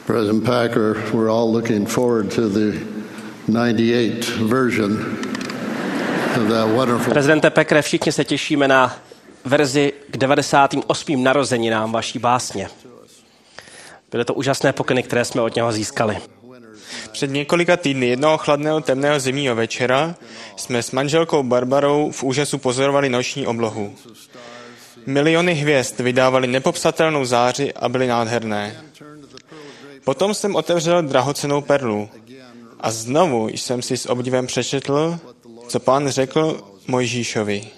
President Packer, we're all looking forward to the 98 version of that wonderful. Prezidente Packer, všichni se těšíme na verzi k 98. narozeninám vaší básně. Byly to úžasné pokyny, které jsme od něho získali. Před několika týdny jednoho chladného temného zimního večera jsme s manželkou Barbarou v úžasu pozorovali noční oblohu. Miliony hvězd vydávaly nepopsatelnou záři a byly nádherné. Potom jsem otevřel drahocennou perlu a znovu jsem si s obdivem přečetl, co Pán řekl Mojžíšovi.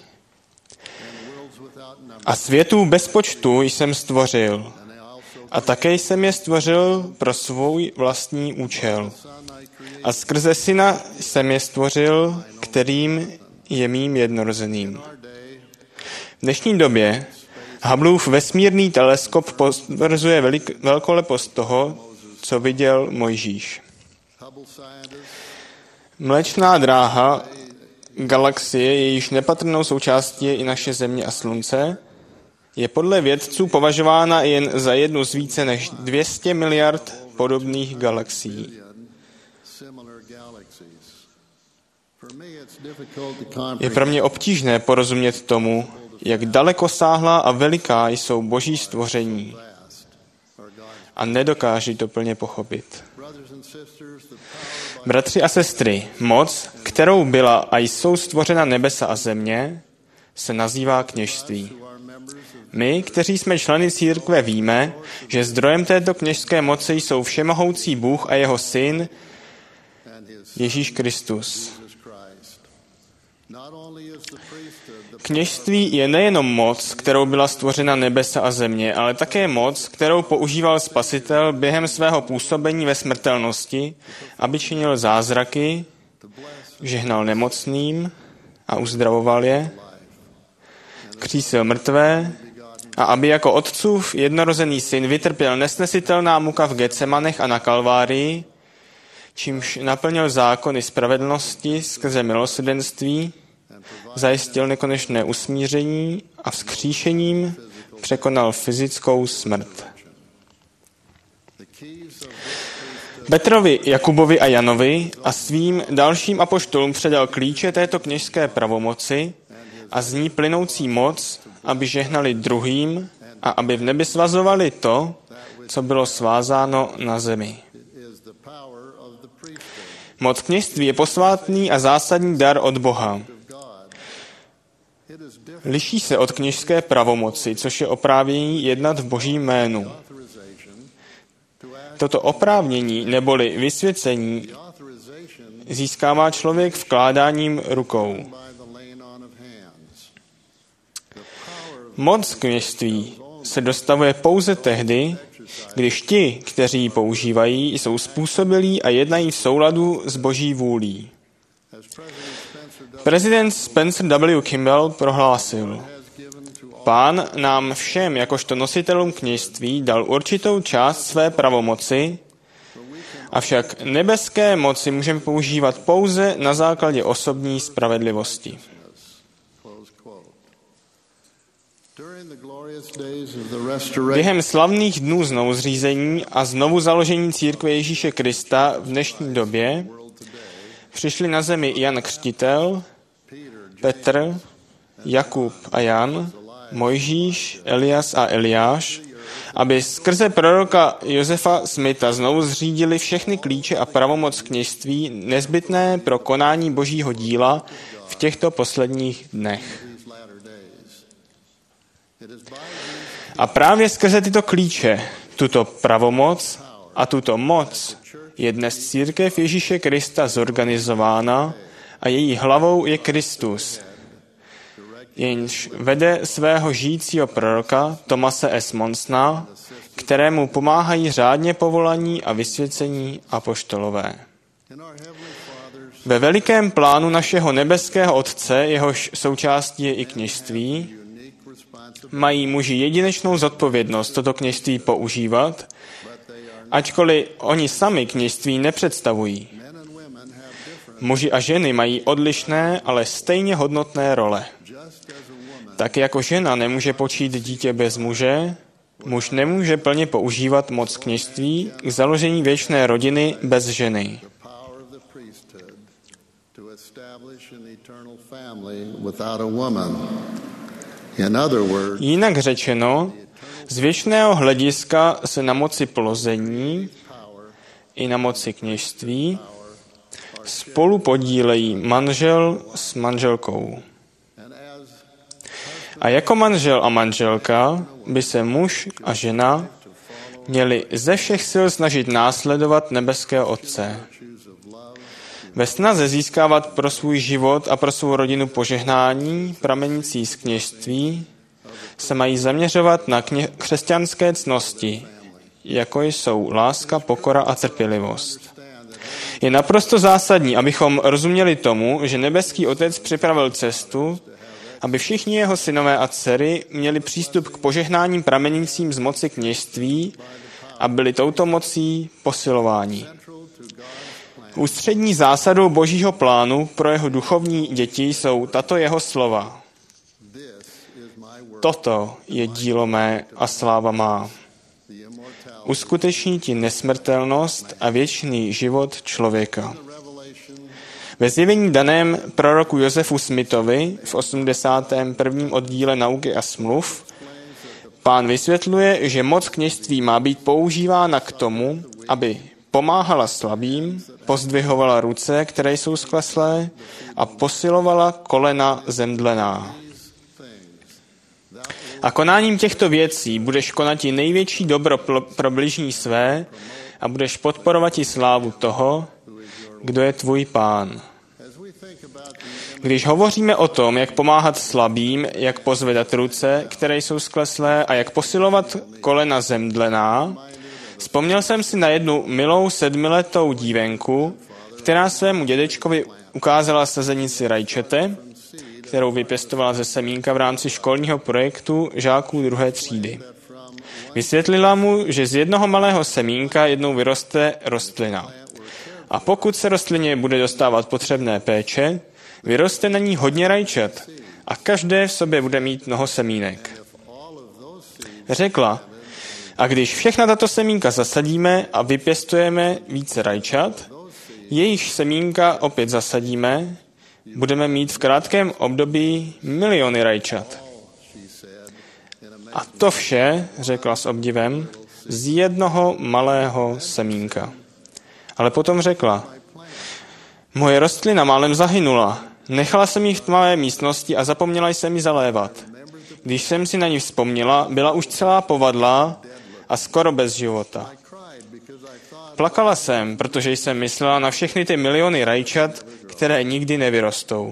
A světů bez počtu jsem stvořil. A také jsem je stvořil pro svůj vlastní účel. A skrze syna jsem je stvořil, kterým je mým jednorozeným. V dnešní době Hubbleův vesmírný teleskop potvrzuje velkolepost toho, co viděl Mojžíš. Mléčná dráha galaxie, jejíž nepatrnou součástí je i naše Země a Slunce, je podle vědců považována jen za jednu z více než 200 miliard podobných galaxií. Je pro mě obtížné porozumět tomu, jak dalekosáhlá a veliká jsou boží stvoření. A nedokáží to plně pochopit. Bratři a sestry, moc, kterou byla a jsou stvořena nebesa a země, se nazývá kněžství. My, kteří jsme členy církve, víme, že zdrojem této kněžské moci jsou všemohoucí Bůh a jeho syn Ježíš Kristus. Kněžství je nejenom moc, kterou byla stvořena nebesa a země, ale také moc, kterou používal Spasitel během svého působení ve smrtelnosti, aby činil zázraky, žehnal nemocným a uzdravoval je, křísil mrtvé a aby jako otcův jednorozený syn vytrpěl nesnesitelná muka v Getsemanech a na Kalvárii, čímž naplnil zákony spravedlnosti skrze milosrdenství, zajistil nekonečné usmíření a vzkříšením překonal fyzickou smrt. Petrovi, Jakubovi a Janovi a svým dalším apoštolům předal klíče této kněžské pravomoci a z ní plynoucí moc, aby žehnali druhým a aby v nebi svazovali to, co bylo svázáno na zemi. Moc kněžství je posvátný a zásadní dar od Boha. Liší se od kněžské pravomoci, což je oprávnění jednat v Božím jménu. Toto oprávnění neboli vysvěcení získává člověk vkládáním rukou. Moc kněžství se dostavuje pouze tehdy, když ti, kteří ji používají, jsou způsobilí a jednají v souladu s Boží vůlí. Prezident Spencer W. Kimball prohlásil: Pán nám všem, jakožto nositelům kněžství, dal určitou část své pravomoci, avšak nebeské moci můžeme používat pouze na základě osobní spravedlivosti. Během slavných dnů znovuzřízení a znovu založení církve Ježíše Krista v dnešní době přišli na zemi Jan Křtitel, Petr, Jakub a Jan, Mojžíš, Elias a Eliáš, aby skrze proroka Josefa Smitha znovu zřídili všechny klíče a pravomoc kněžství nezbytné pro konání Božího díla v těchto posledních dnech. A právě skrze tyto klíče, tuto pravomoc a tuto moc je dnes církev Ježíše Krista zorganizována a její hlavou je Kristus, jenž vede svého žijícího proroka Thomase S. Monsona, kterému pomáhají řádně povolaní a vysvěcení apoštolové. Ve velikém plánu našeho nebeského Otce, jehož součástí je i kněžství, mají muži jedinečnou zodpovědnost toto kněžství používat, ačkoliv oni sami kněžství nepředstavují. Muži a ženy mají odlišné, ale stejně hodnotné role. Tak jako žena nemůže počít dítě bez muže, Muž nemůže plně používat moc kněžství k založení věčné rodiny bez ženy. Jinak řečeno, z věčného hlediska se na moci plození i na moci kněžství spolu podílejí manžel s manželkou. A jako manžel a manželka by se muž a žena měli ze všech sil snažit následovat nebeského Otce. Ve snaze získávat pro svůj život a pro svou rodinu požehnání, pramenící z kněžství, se mají zaměřovat na křesťanské ctnosti, jako jsou láska, pokora a trpělivost. Je naprosto zásadní, abychom rozuměli tomu, že nebeský Otec připravil cestu, aby všichni jeho synové a dcery měli přístup k požehnáním pramenícím z moci kněžství a byli touto mocí posilováni. Ústřední zásadou Božího plánu pro jeho duchovní děti jsou tato jeho slova. Toto je dílo mé a sláva má. Uskuteční ti nesmrtelnost a věčný život člověka. Ve zjevení daném proroku Josefu Smithovi v 81. oddíle Nauky a smluv Pán vysvětluje, že moc kněžství má být používána k tomu, aby pomáhala slabým, pozdvihovala ruce, které jsou skleslé, a posilovala kolena zemdlená. A konáním těchto věcí budeš konat i největší dobro pro bližní své a budeš podporovat i slávu toho, kdo je tvůj Pán. Když hovoříme o tom, jak pomáhat slabým, jak pozvedat ruce, které jsou skleslé, a jak posilovat kolena zemdlená, vzpomněl jsem si na jednu milou 7letou dívenku, která svému dědečkovi ukázala sazenici rajčete, kterou vypěstovala ze semínka v rámci školního projektu žáků 2. třídy. Vysvětlila mu, že z jednoho malého semínka jednou vyroste rostlina. A pokud se rostlině bude dostávat potřebné péče, vyroste na ní hodně rajčat a každé v sobě bude mít mnoho semínek. Řekla, a když všechna tato semínka zasadíme a vypěstujeme více rajčat, jejich semínka opět zasadíme, budeme mít v krátkém období miliony rajčat. A to vše, řekla s obdivem, z jednoho malého semínka. Ale potom řekla, moje rostlina málem zahynula, nechala jsem ji v tmavé místnosti a zapomněla jsem ji zalévat. Když jsem si na ní vzpomněla, byla už celá povadlá a skoro bez života. Plakala jsem, protože jsem myslela na všechny ty miliony rajčat, které nikdy nevyrostou.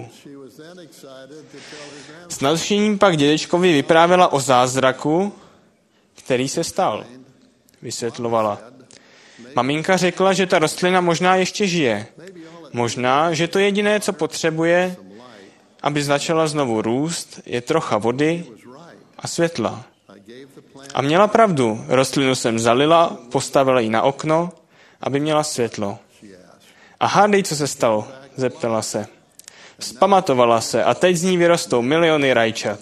S nadšením pak dědečkovi vyprávěla o zázraku, který se stal. Vysvětlovala. Maminka řekla, že ta rostlina možná ještě žije. Možná, že to jediné, co potřebuje, aby začala znovu růst, je trocha vody a světla. A měla pravdu. Rostlinu jsem zalila, postavila ji na okno, aby měla světlo. A hádej, co se stalo, zeptala se. Vzpamatovala se a teď z ní vyrostou miliony rajčat.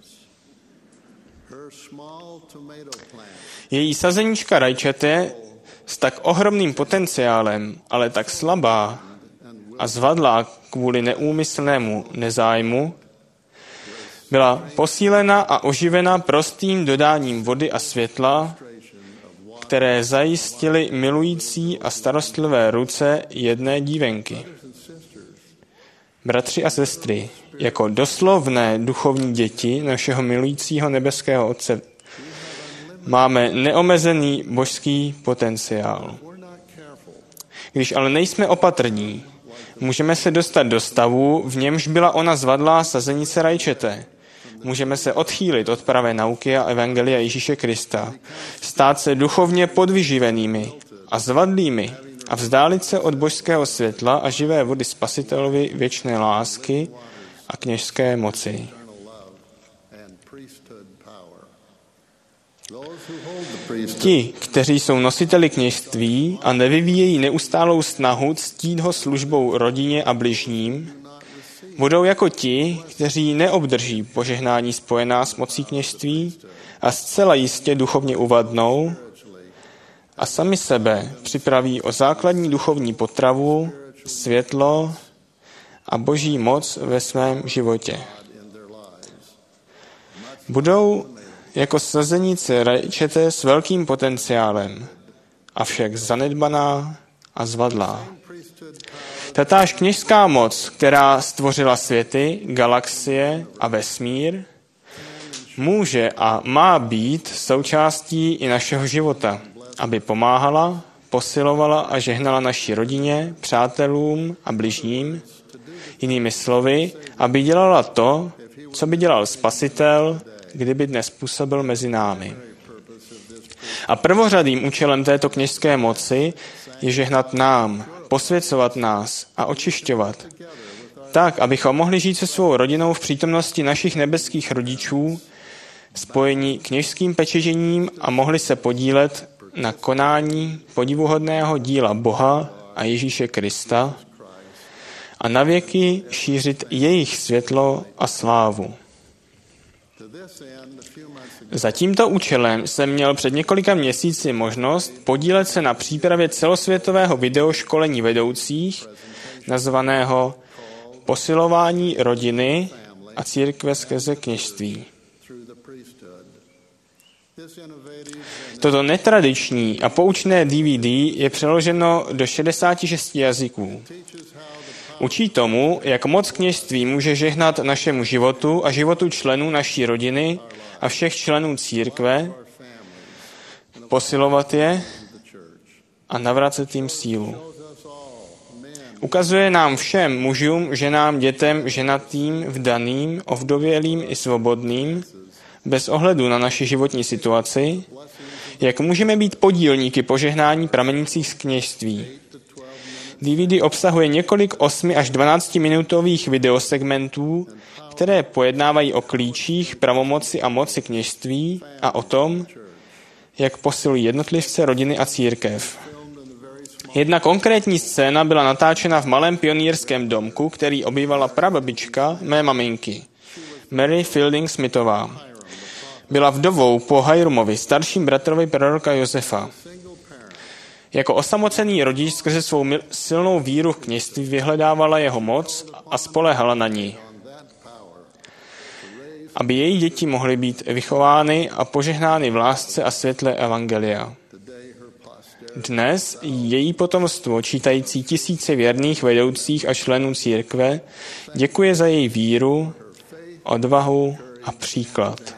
Její sazenička rajčete s tak ohromným potenciálem, ale tak slabá a zvadlá kvůli neúmyslnému nezájmu, byla posílena a oživena prostým dodáním vody a světla, které zajistily milující a starostlivé ruce jedné dívenky. Bratři a sestry, jako doslovné duchovní děti našeho milujícího nebeského Otce máme neomezený božský potenciál. Když ale nejsme opatrní, můžeme se dostat do stavu, v němž byla ona zvadlá sazenice rajčete. Můžeme se odchýlit od pravé nauky a evangelia Ježíše Krista, stát se duchovně podvyživenými a zvadlými a vzdálit se od božského světla a živé vody Spasitelovi věčné lásky a kněžské moci. Ti, kteří jsou nositeli kněžství a nevyvíjejí neustálou snahu ctít ho službou rodině a bližním, Budou jako ti, kteří neobdrží požehnání spojená s mocí kněžství a zcela jistě duchovně uvadnou a sami sebe připraví o základní duchovní potravu, světlo a boží moc ve svém životě. Budou jako sazenice rajčete s velkým potenciálem, avšak zanedbaná a zvadlá. Tatáž kněžská moc, která stvořila světy, galaxie a vesmír, může a má být součástí i našeho života, aby pomáhala, posilovala a žehnala naší rodině, přátelům a bližním, jinými slovy, aby dělala to, co by dělal Spasitel, kdyby dnes působil mezi námi. A prvořadým účelem této kněžské moci je žehnat nám, posvěcovat nás a očišťovat, tak, abychom mohli žít se svou rodinou v přítomnosti našich nebeských rodičů, spojení kněžským pečežením a mohli se podílet na konání podivuhodného díla Boha a Ježíše Krista a navěky šířit jejich světlo a slávu. Za tímto účelem jsem měl před několika měsíci možnost podílet se na přípravě celosvětového videoškolení vedoucích, nazvaného Posilování rodiny a církve skrze kněžství. Toto netradiční a poučné DVD je přeloženo do 66 jazyků. Učí tomu, jak moc kněžství může žehnat našemu životu a životu členů naší rodiny a všech členů církve, posilovat je a navracet jim sílu. Ukazuje nám všem mužům, ženám, dětem, ženatým, vdaným, ovdovělým i svobodným, bez ohledu na naši životní situaci, jak můžeme být podílníky požehnání pramenících z kněžství. DVD obsahuje několik 8 až 12 minutových videosegmentů, které pojednávají o klíčích, pravomoci a moci kněžství a o tom, jak posilují jednotlivce, rodiny a církev. Jedna konkrétní scéna byla natáčena v malém pionýrském domku, který obývala prababička mé maminky, Mary Fielding Smithová. Byla vdovou po Hirumovi, starším bratrovi proroka Josefa. Jako osamocený rodič skrze svou silnou víru v kněžství vyhledávala jeho moc a spoléhala na ní, aby její děti mohly být vychovány a požehnány v lásce a světle evangelia. Dnes její potomstvo, čítající tisíce věrných vedoucích a členů církve, děkuje za její víru, odvahu a příklad.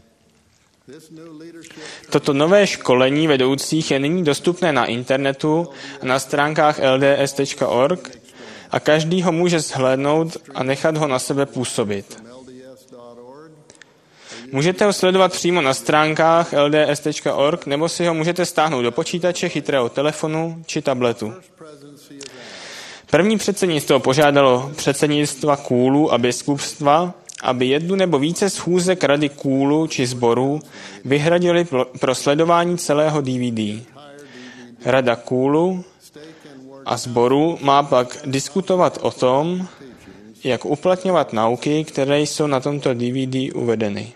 Toto nové školení vedoucích je nyní dostupné na internetu a na stránkách lds.org a každý ho může zhlédnout a nechat ho na sebe působit. Můžete ho sledovat přímo na stránkách lds.org nebo si ho můžete stáhnout do počítače, chytrého telefonu či tabletu. První předsednictvo požádalo předsednictva kůlu a biskupstva, aby jednu nebo více schůzek rady kůlu či sboru vyhradili pro sledování celého DVD. Rada kůlu a sboru má pak diskutovat o tom, jak uplatňovat nauky, které jsou na tomto DVD uvedeny.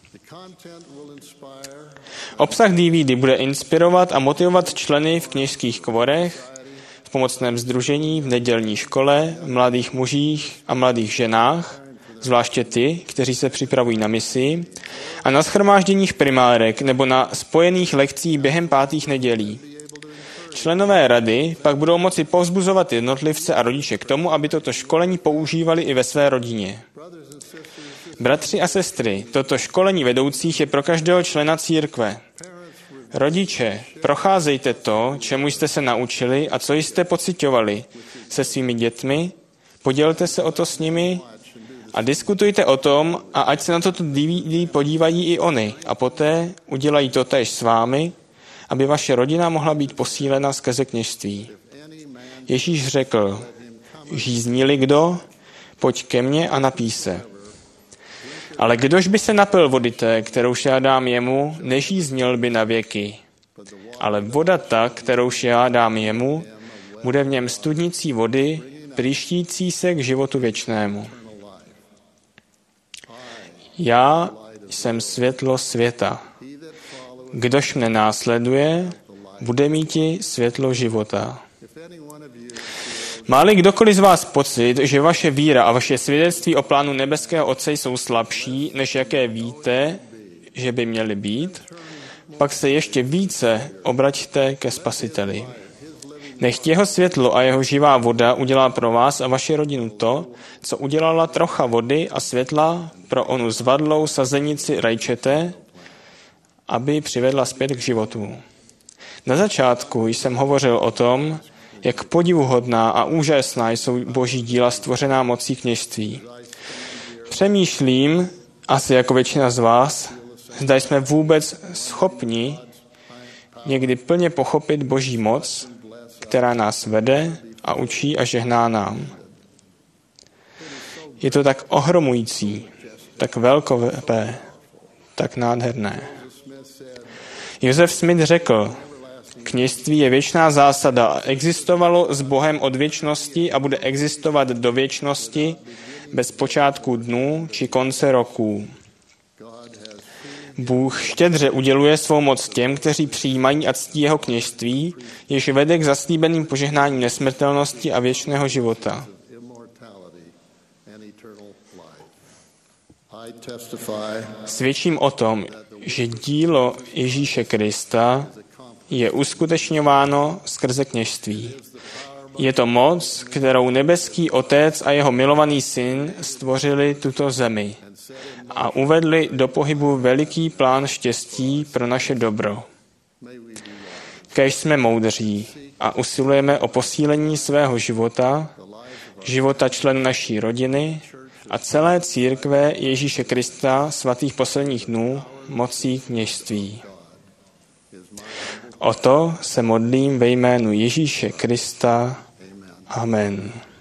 Obsah DVD bude inspirovat a motivovat členy v kněžských kvorech, v pomocném sdružení, v nedělní škole, v mladých mužích a mladých ženách, zvláště ty, kteří se připravují na misi, a na shromážděních primárek nebo na spojených lekcích během 5. nedělí. Členové rady pak budou moci povzbuzovat jednotlivce a rodiče k tomu, aby toto školení používali i ve své rodině. Bratři a sestry, toto školení vedoucích je pro každého člena církve. Rodiče, procházejte to, čemu jste se naučili a co jste pociťovali se svými dětmi, podělte se o to s nimi a diskutujte o tom, a ať se na toto DVD podívají i oni a poté udělají to též s vámi, aby vaše rodina mohla být posílena skrze kněžství. Ježíš řekl, žízní-li kdo, pojď ke mně a napij se. Ale kdož by se napil vody té, kterouž já dám jemu, nežíznil by na věky. Ale voda ta, kterouž já dám jemu, bude v něm studnicí vody, příštící se k životu věčnému. Já jsem světlo světa. Kdož mne následuje, bude míti světlo života. Má-li kdokoliv z vás pocit, že vaše víra a vaše svědectví o plánu nebeského Otce jsou slabší, než jaké víte, že by měly být, pak se ještě více obraťte ke Spasiteli. Nechť jeho světlo a jeho živá voda udělá pro vás a vaši rodinu to, co udělala trocha vody a světla pro onu zvadlou sazenici rajčete, aby přivedla zpět k životu. Na začátku jsem hovořil o tom, jak podivuhodná a úžasná jsou boží díla stvořená mocí kněžství. Přemýšlím, asi jako většina z vás, zda jsme vůbec schopni někdy plně pochopit boží moc, která nás vede a učí a žehná nám. Je to tak ohromující, tak velkolepé, tak nádherné. Joseph Smith řekl, kněžství je věčná zásada a existovalo s Bohem od věčnosti a bude existovat do věčnosti bez počátku dnů či konce roků. Bůh štědře uděluje svou moc těm, kteří přijímají a ctí jeho kněžství, jež vede k zaslíbeným požehnáním nesmrtelnosti a věčného života. Svědčím o tom, že dílo Ježíše Krista je uskutečňováno skrze kněžství. Je to moc, kterou nebeský Otec a jeho milovaný Syn stvořili tuto zemi a uvedli do pohybu veliký plán štěstí pro naše dobro. Kéž jsme moudří a usilujeme o posílení svého života, života členů naší rodiny a celé církve Ježíše Krista svatých posledních dnů mocí kněžství. O to se modlím ve jménu Ježíše Krista. Amen.